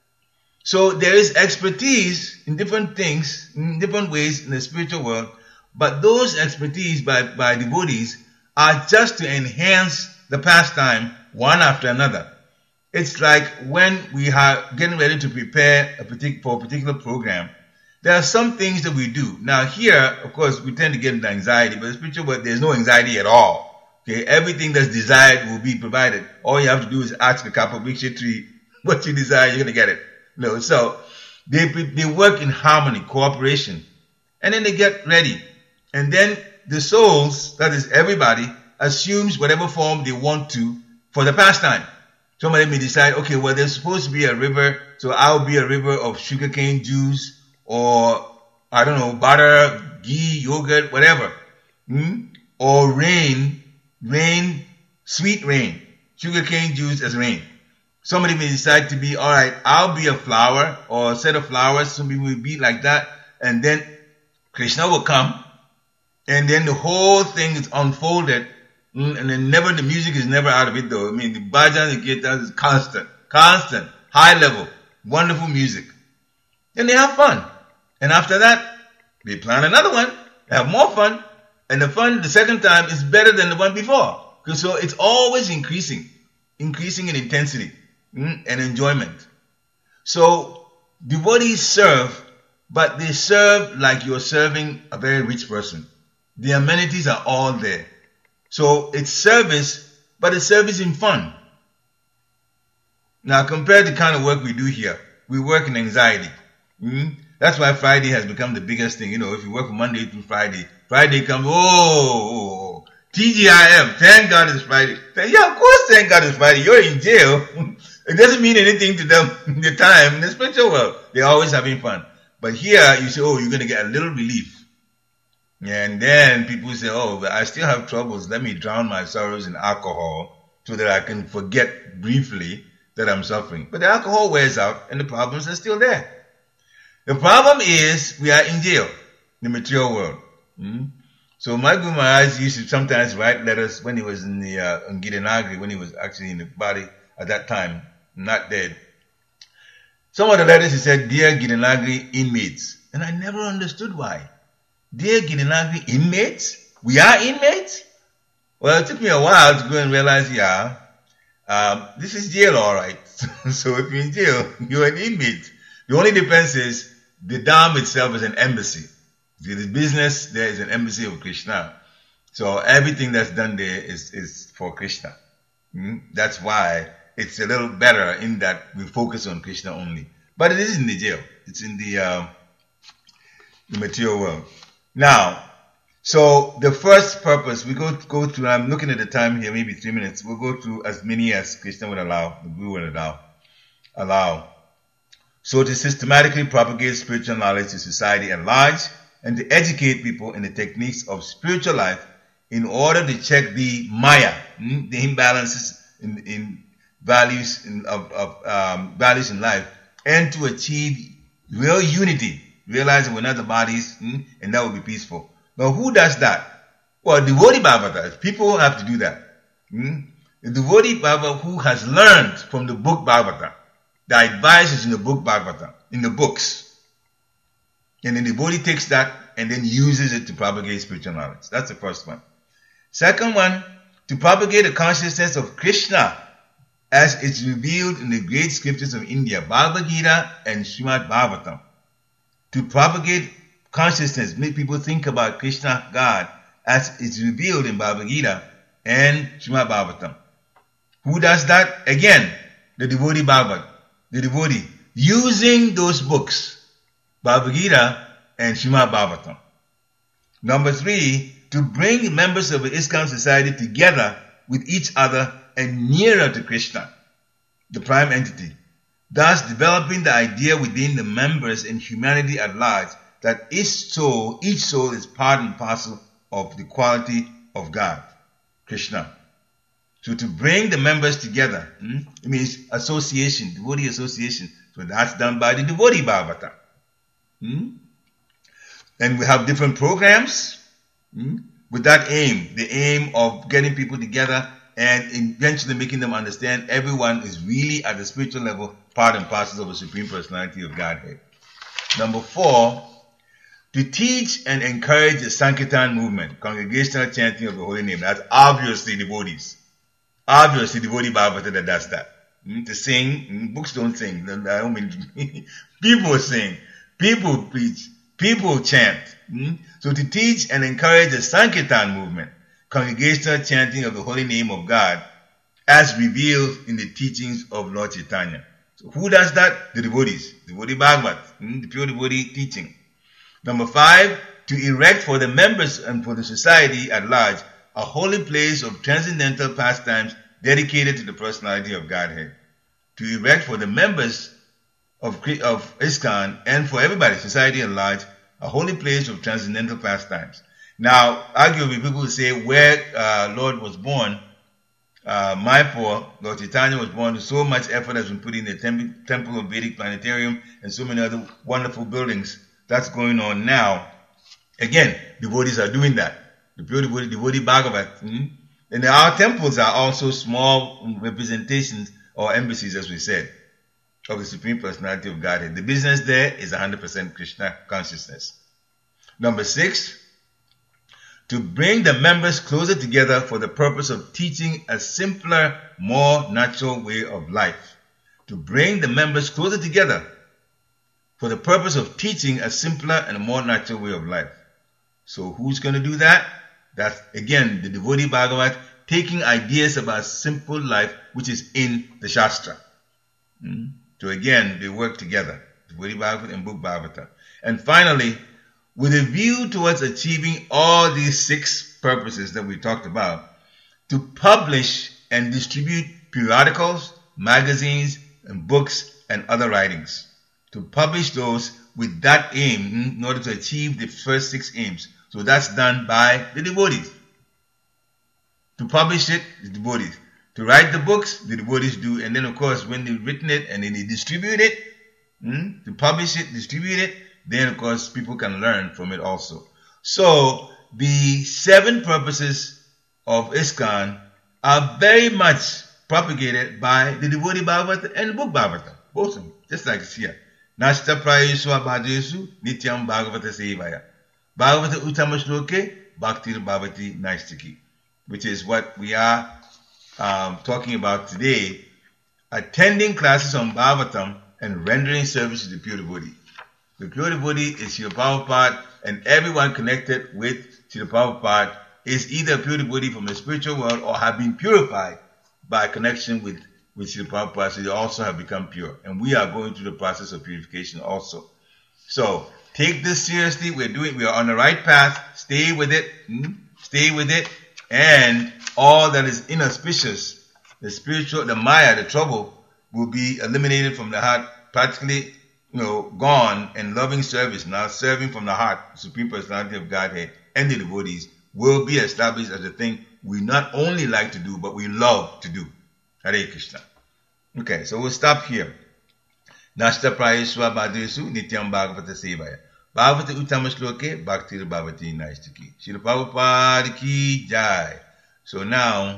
So there is expertise in different things, in different ways in the spiritual world, but those expertise by, by devotees are just to enhance the pastime one after another. It's like when we are getting ready to prepare a partic- for a particular program, there are some things that we do. Now here, of course, we tend to get into anxiety, but in the spiritual world, there's no anxiety at all. Okay, everything that's desired will be provided. All you have to do is ask a Kalpavriksha tree what you desire, you're going to get it. No, so they they work in harmony, cooperation, and then they get ready. And then the souls, that is everybody, assumes whatever form they want to for the pastime. Somebody may decide, okay, well, there's supposed to be a river, so I'll be a river of sugarcane juice or, I don't know, butter, ghee, yogurt, whatever. Hmm? Or rain, rain, sweet rain, sugarcane juice as rain. Somebody may decide to be, all right, I'll be a flower or a set of flowers. Some people will be like that. And then Krishna will come. And then the whole thing is unfolded. And then never, the music is never out of it though. I mean, the bhajan, the kirtan is constant, constant, high level, wonderful music. Then they have fun. And after that, they plan another one, they have more fun. And the fun the second time is better than the one before. So it's always increasing, increasing in intensity. And enjoyment. So devotees serve, but they serve like you're serving a very rich person. The amenities are all there. So it's service, but it's service in fun. Now compared to the kind of work we do here, we work in anxiety. Mm? That's why Friday has become the biggest thing. You know, if you work from Monday through Friday, Friday comes, oh, T G I M, thank God it's Friday. Yeah, of course, thank God it's Friday. You're in jail. It doesn't mean anything to them in the time in the spiritual world. They're always having fun. But here you say, oh, you're going to get a little relief. And then people say, oh, but I still have troubles. Let me drown my sorrows in alcohol so that I can forget briefly that I'm suffering. But the alcohol wears out and the problems are still there. The problem is we are in jail, in the material world. Hmm? So my Guru Maharaj used to sometimes write letters when he was in the uh, in Girinagri, when he was actually in the body at that time, not dead. Some of the letters he said, dear Girinagri inmates. And I never understood why. Dear Girinagri inmates? We are inmates? Well, it took me a while to go and realize, yeah, um, this is jail, all right. So if you're in jail, you're an inmate. The only difference is the Dham itself is an embassy. The business there is an embassy of Krishna. So everything that's done there is, is for Krishna. Mm? That's why it's a little better in that we focus on Krishna only. But it is in the jail. It's in the, uh, the material world. Now, so the first purpose, we go go through, I'm looking at the time here, maybe three minutes. We'll go through as many as Krishna would allow, the Guru would allow. allow. So to systematically propagate spiritual knowledge to society at large, and to educate people in the techniques of spiritual life in order to check the Maya, the imbalances in, in values in, of, of um, values in life, and to achieve real unity, realizing we're not the bodies, and that will be peaceful. Now, who does that? Well, devotee Bhagavatas. People have to do that. The devotee Bhagavata who has learned from the book Bhagavata, the advice is in the book Bhagavata, in the books. And then the devotee takes that and then uses it to propagate spiritual knowledge. That's the first one. Second one, to propagate the consciousness of Krishna as it's revealed in the great scriptures of India, Bhagavad Gita and Srimad Bhagavatam. To propagate consciousness, make people think about Krishna, God, as it's revealed in Bhagavad Gita and Srimad Bhagavatam. Who does that? Again, the devotee Bhagavat, the devotee, using those books, Bhagavad Gita and Srimad Bhagavatam. Number three, to bring members of the ISKCON society together with each other and nearer to Krishna, the prime entity, thus developing the idea within the members and humanity at large that each soul, each soul is part and parcel of the quality of God, Krishna. So to bring the members together, hmm, it means association, devotee association. So that's done by the devotee Bhagavata. Hmm? And we have different programs hmm, with that aim, the aim of getting people together and eventually making them understand everyone is really at the spiritual level part and parcel of the Supreme Personality of Godhead. Number four, to teach and encourage the Sankirtan movement, congregational chanting of the holy name. That's obviously devotees. Obviously devotee Bhagavata that does that. Hmm? To sing, hmm? Books don't sing. I don't mean people sing. People preach, people chant. Hmm? So to teach and encourage the Sankirtan movement, congregational chanting of the holy name of God, as revealed in the teachings of Lord Chaitanya. So who does that? The devotees, devotee Bhagavat, hmm? the pure devotee teaching. Number five, to erect for the members and for the society at large a holy place of transcendental pastimes dedicated to the personality of Godhead. To erect for the members Of, of ISKCON and for everybody, society at large, a holy place of transcendental pastimes. Now, arguably, people will say where uh, Lord was born, uh, Mayapur, Lord Chaitanya was born, so much effort has been put in the tem- Temple of Vedic Planetarium and so many other wonderful buildings. That's going on now. Again, devotees are doing that. The pure devotee, devotee Bhagavat. Hmm? And our temples are also small representations or embassies, as we said, of the Supreme Personality of Godhead. The business there is one hundred percent Krishna consciousness. Number six, to bring the members closer together for the purpose of teaching a simpler, more natural way of life. To bring the members closer together for the purpose of teaching a simpler and a more natural way of life. So who's going to do that? That's, again, the devotee Bhagavat, taking ideas about simple life, which is in the Shastra. Hmm? So again, they work together, devotee Bhagavat and book Bhagavata. And finally, with a view towards achieving all these six purposes that we talked about, to publish and distribute periodicals, magazines, and books and other writings. To publish those with that aim in order to achieve the first six aims. So that's done by the devotees. To publish it, the devotees. To write the books, the devotees do. And then, of course, when they've written it and then they distribute it, hmm, to publish it, distribute it, then, of course, people can learn from it also. So, the seven purposes of ISKCON are very much propagated by the devotee Bhagavata and the book Bhagavata. Both of them, just like it's here. Nashta prayesu abhadesu nityam Bhagavata sevaya. Bhagavata uttama shloke bhaktir bhavati naistiki. Which is what we are um, talking about today. Attending classes on Bhagavatam and rendering service to the pure devotee. The pure devotee is Srila Prabhupada, and everyone connected with Srila Prabhupada is either a pure devotee from the spiritual world or have been purified by connection with, with Srila Prabhupada, so they also have become pure. And we are going through the process of purification also. So, take this seriously. We're doing, we are on the right path. Stay with it. Hmm? Stay with it. And all that is inauspicious, the spiritual, the Maya, the trouble, will be eliminated from the heart, practically, you know, gone, and loving service, now serving from the heart, the Supreme Personality of Godhead, and the devotees, will be established as a thing we not only like to do, but we love to do. Hare Krishna. Okay, so we'll stop here. Nashta prayeswa bhadresu nityam bhagavata sevaya. Bhagavata uttama shloke bhaktir bhavati naistiki. Srila Prabhupada ki jai. So now,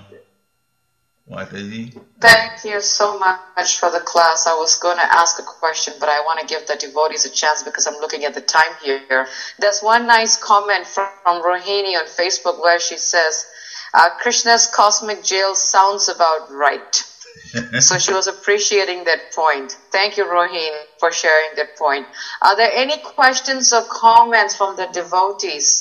Mataji. Thank you so much for the class. I was going to ask a question, but I want to give the devotees a chance because I'm looking at the time here. There's one nice comment from, from Rohini on Facebook where she says, uh, Krishna's cosmic jail sounds about right. So she was appreciating that point. Thank you, Rohini, for sharing that point. Are there any questions or comments from the devotees?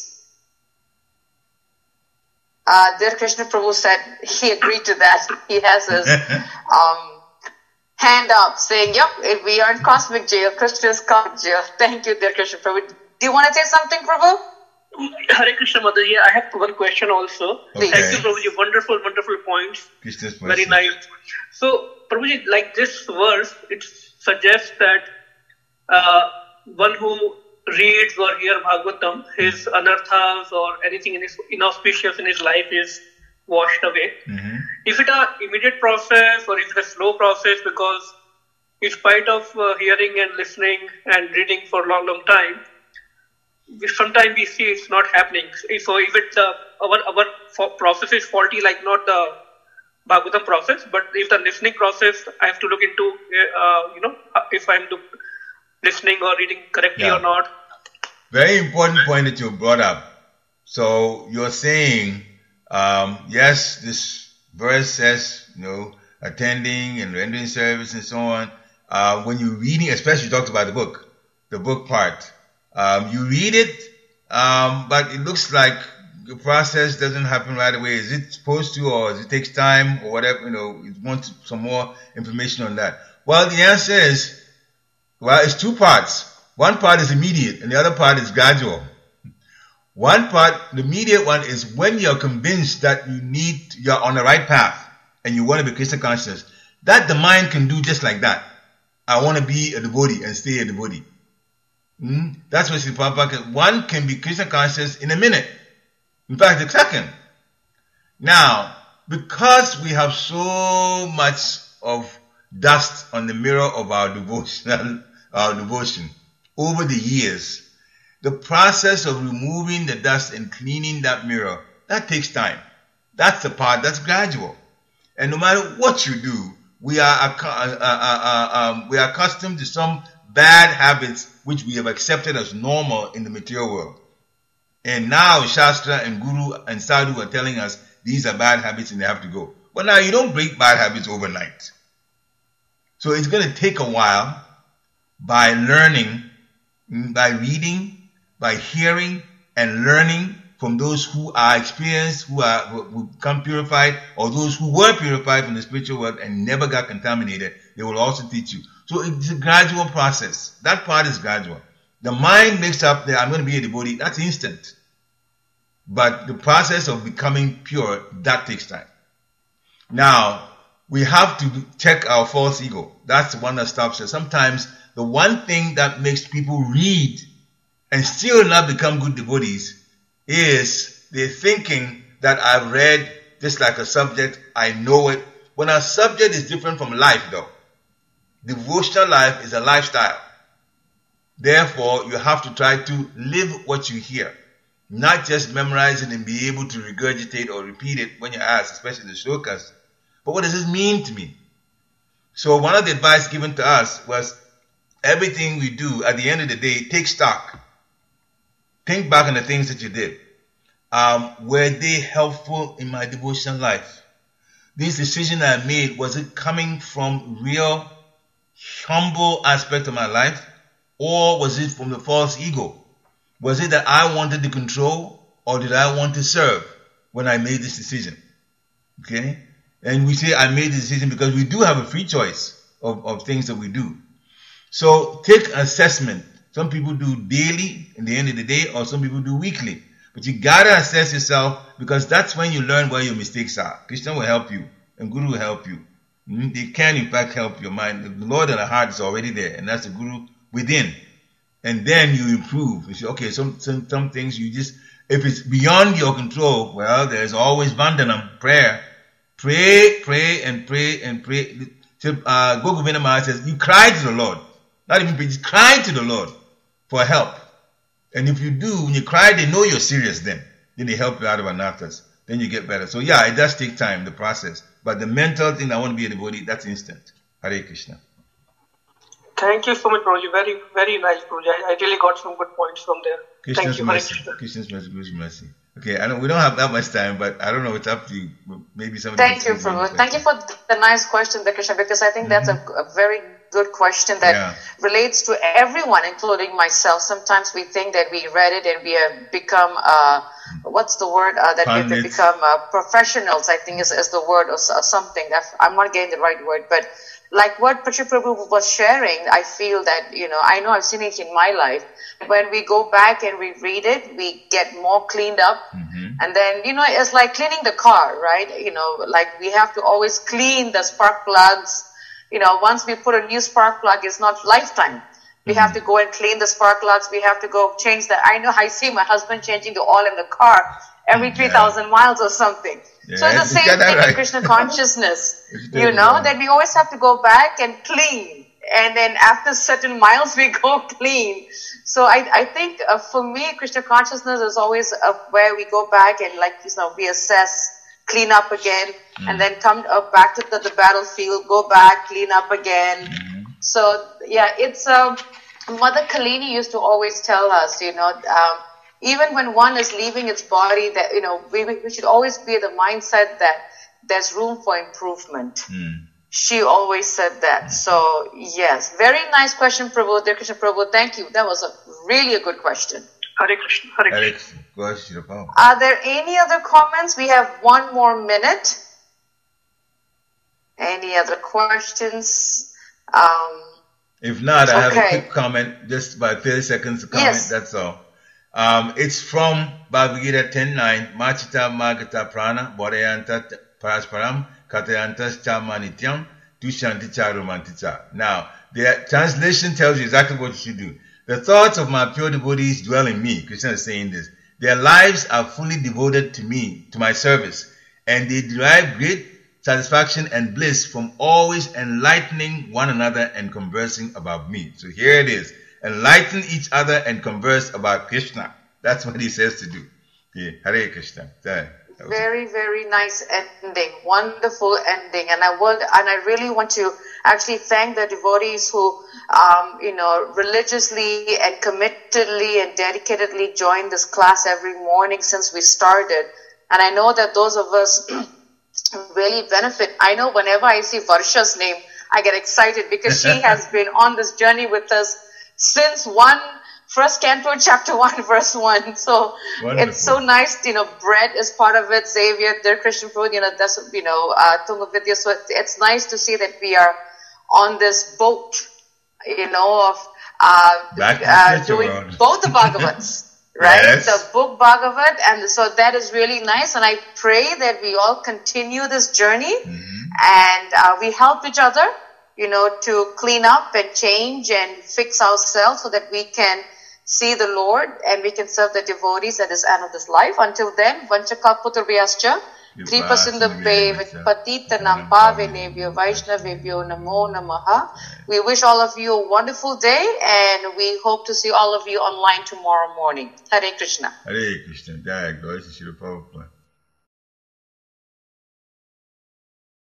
Uh, Dear Krishna Prabhu said he agreed to that. He has his um, hand up saying, yep, we are in cosmic jail. Krishna's cosmic jail. Thank you, Dear Krishna Prabhu. Do you want to say something, Prabhu? Hare Krishna Mataji, I have one question also. Okay. Thank you, Prabhuji. Wonderful, wonderful points. Krishna's Very mercy. nice. So, Prabhuji, like this verse, it suggests that uh, one who reads or hears Bhagavatam, his anarthas or anything in his inauspicious in his life is washed away. Mm-hmm. Is it an immediate process or is it a slow process? Because in spite of uh, hearing and listening and reading for a long, long time, we, sometimes we see it's not happening. So if it's uh, our our fo- process is faulty, like not the Bhagavatam process, but if the listening process, I have to look into, uh, you know, if I'm do- listening or reading correctly Yeah. or not. Very important point that you brought up. So you're saying, um, yes, this verse says, you know, attending and rendering service and so on. Uh, when you're reading, especially you talked about the book, the book part, um, you read it, um, but it looks like the process doesn't happen right away. Is it supposed to, or does it take time, or whatever? You know, you want some more information on that. Well, the answer is, well, it's two parts. One part is immediate, and the other part is gradual. One part, the immediate one, is when you're convinced that you need, you're on the right path, and you want to be Krishna conscious. That the mind can do just like that. I want to be a devotee and stay a devotee. Hmm? That's what Srila Prabhupada can. One can be Krishna conscious in a minute. In fact, a second. Now, because we have so much of dust on the mirror of our devotional, our devotion over the years, the process of removing the dust and cleaning that mirror, that takes time. That's the part that's gradual. And no matter what you do, we are uh, uh, uh, um, we are accustomed to some bad habits which we have accepted as normal in the material world. And now Shastra and Guru and Sadhu are telling us these are bad habits and they have to go. But now you don't break bad habits overnight. So it's going to take a while by learning, by reading, by hearing and learning from those who are experienced, who are who become purified, or those who were purified from the spiritual world and never got contaminated. They will also teach you. So it's a gradual process. That part is gradual. The mind makes up that I'm going to be a devotee. That's instant. But the process of becoming pure, that takes time. Now, we have to check our false ego. That's the one that stops us. Sometimes the one thing that makes people read and still not become good devotees is they're thinking that I've read just like a subject, I know it. When a subject is different from life though, devotional life is a lifestyle. Therefore, you have to try to live what you hear. Not just memorize it and be able to regurgitate or repeat it when you're asked, especially the shlokas. But what does this mean to me? So one of the advice given to us was everything we do, at the end of the day, take stock. Think back on the things that you did. Um, were they helpful in my devotional life? This decision I made, was it coming from real, humble aspect of my life? Or was it from the false ego? Was it that I wanted to control, or did I want to serve when I made this decision? Okay? And we say I made the decision because we do have a free choice of, of things that we do. So take assessment. Some people do daily in the end of the day, or some people do weekly. But you gotta assess yourself, because that's when you learn where your mistakes are. Krishna will help you, and Guru will help you. They can in fact help your mind. The Lord in the heart is already there, and that's the Guru within. And then you improve. You say, okay, some, some some things you just, if it's beyond your control, well, there's always Vandanam, prayer. Pray, pray, and pray, and pray. Uh, Gogovinda Maharaj says, you cry to the Lord. Not even pray, just cry to the Lord for help. And if you do, when you cry, they know you're serious then. Then they help you out of anarthas. Then you get better. So yeah, it does take time, the process. But the mental thing, I want to be a devotee, that's instant. Hare Krishna. Thank you so much, Prabhuji. Very, very nice, Prabhuji. I, I really got some good points from there. Krishna's Thank you. mercy. Krishna's mercy, Guru's mercy. Okay, I don't, we don't have that much time, but I don't know, it's up to you. Maybe somebody. Thank you, Prabhu. Thank you for the nice question, Krishna, because I think that's mm-hmm. a, a very good question that yeah. relates to everyone, including myself. Sometimes we think that we read it and we have become, uh, what's the word, uh, that we have become uh, professionals, I think is, is the word, or, or something. I'm not getting the right word, but like what Prachur Prabhu was sharing, I feel that, you know, I know I've seen it in my life. When we go back and we read it, we get more cleaned up. Mm-hmm. And then, you know, it's like cleaning the car, right? You know, like we have to always clean the spark plugs. You know, once we put a new spark plug, it's not lifetime. We mm-hmm. have to go and clean the spark plugs. We have to go change the, I know I see my husband changing the oil in the car every three thousand yeah. miles or something. Yeah, so it's the same thing right. in Krishna consciousness, you know, right. that we always have to go back and clean. And then after certain miles, we go clean. So I, I think uh, for me, Krishna consciousness is always uh, where we go back and like, you know, we assess, clean up again, mm. and then come uh, back to the, the battlefield, go back, clean up again. Mm. So yeah, it's, um, Mother Kalini used to always tell us, you know, um, even when one is leaving its body, that, you know, we, we should always be the mindset that there's room for improvement. Mm. She always said that. So, yes, very nice question, Prabhu. Dear Krishna Prabhu, thank you. That was a really a good question. Hare Krishna. Hare Krishna. Are there any other comments? We have one more minute. Any other questions? Um, if not, I okay. have a quick comment, just about thirty seconds to comment, yes. That's all. Um, it's from Bhagavad Gita ten nine, Machita Magata Prana, Bodhayanta Parasparam, Katayantas Chamanityam, Dushanti Charumantica. Now, the translation tells you exactly what you should do. The thoughts of my pure devotees dwell in me. Krishna is saying this. Their lives are fully devoted to me, to my service, and they derive great satisfaction and bliss from always enlightening one another and conversing about me. So here it is. Enlighten each other and converse about Krishna. That's what he says to do. Okay. Hare Krishna. Very, very nice ending. Wonderful ending. And I want, and I really want to actually thank the devotees who, um, you know, religiously and committedly and dedicatedly join this class every morning since we started. And I know that those of us really benefit. I know whenever I see Varsha's name, I get excited because she has been on this journey with us since one, first canto, chapter one, verse one. So wonderful. It's so nice, you know, Brett is part of it, Xavier, Dear Christian Prabhu, you know, that's, you know, uh, Tungavidya. So it's, it's nice to see that we are on this boat, you know, of uh, uh doing both the Bhagavats, right? Yes. The book Bhagavat. And so that is really nice. And I pray that we all continue this journey. Mm-hmm. and uh, we help each other, you know, to clean up and change and fix ourselves so that we can see the Lord and we can serve the devotees at this end of this life. Until then, Vanchakalpatarubhyascha, Tripasindabhe, Patitanam Pavanebhyo, Vaishnavebhyo, Namo Namaha. We wish all of you a wonderful day, and we hope to see all of you online tomorrow morning. Hare Krishna. Hare Krishna. Jai Gaur Sri Prabhupada.